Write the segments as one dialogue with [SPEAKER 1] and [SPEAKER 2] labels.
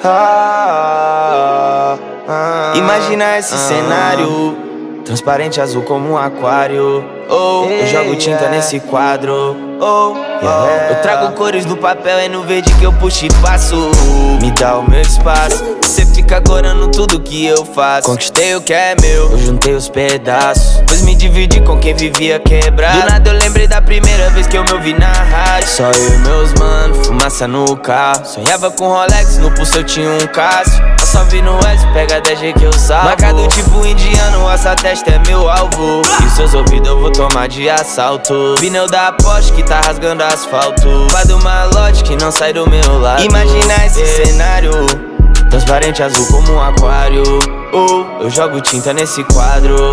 [SPEAKER 1] Imagina esse cenário, transparente azul como um aquário. Eu jogo tinta nesse quadro. Eu trago cores no papel, é no verde que eu puxo e passo. Me dá o meu espaço, você fica gorando tudo que eu faço. Conquistei o que é meu, eu juntei os pedaços, pois me dividi com quem vivia quebrado. Do nada eu lembrei da primeira vez que eu me ouvi na rádio. Só eu e meus mano, fumaça no carro. Sonhava com Rolex, no pulso eu tinha um Cássio. Eu só vi no S, pega 10G que eu salvo. Marcado tipo indiano, essa testa é meu alvo. E seus ouvidos eu vou tomar de assalto. Pneu da Porsche que tá rasgando asfalto. Vai do malote que não sai do meu lado. Imagina esse cenário, transparente azul como um aquário. Eu jogo tinta nesse quadro.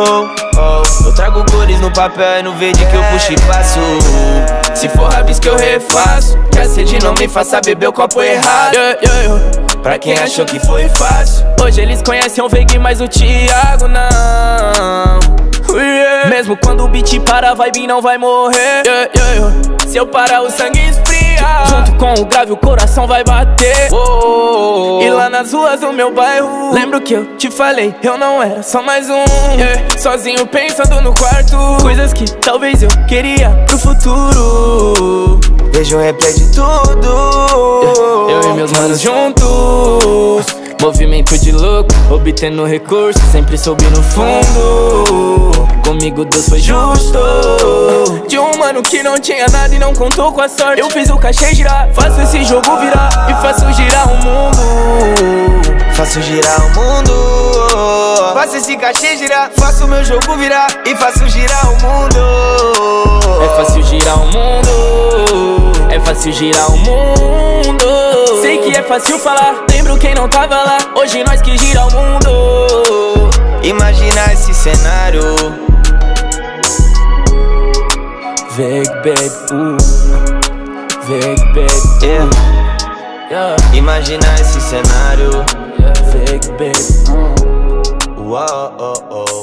[SPEAKER 1] Eu trago cores no papel, é no verde que eu puxo e passo. Se for rabisco eu refaço, que a sede não me faça beber o copo errado. Pra quem achou que foi fácil,
[SPEAKER 2] hoje eles conhecem o Veig, mas o Thiago não. Mesmo quando o beat para, a vibe não vai morrer. Se eu parar, o sangue esfria. Junto com o grave, o coração vai bater. E lá nas ruas do meu bairro, lembro que eu te falei, eu não era só mais um. Sozinho pensando no quarto, coisas que talvez eu queria pro futuro.
[SPEAKER 1] Vejo um replay de tudo.
[SPEAKER 2] Eu e meus manos juntos, movimento de louco, obtendo recurso, sempre soube no fundo. Comigo Deus foi justo. De um mano que não tinha nada e não contou com a sorte, eu fiz o cachê girar, faço esse jogo virar e faço girar o mundo.
[SPEAKER 1] Faço girar o mundo. Faço esse cachê girar, faço meu jogo virar e faço girar o mundo.
[SPEAKER 2] É fácil girar o mundo, é fácil girar o mundo. Sei que é fácil falar, lembro quem não tava lá, hoje nós que gira o mundo.
[SPEAKER 1] Imagina esse cenário,
[SPEAKER 2] Veig, baby, Veig, baby,
[SPEAKER 1] Imagina esse cenário,
[SPEAKER 2] Veig, baby.
[SPEAKER 1] Uou, oh, oh.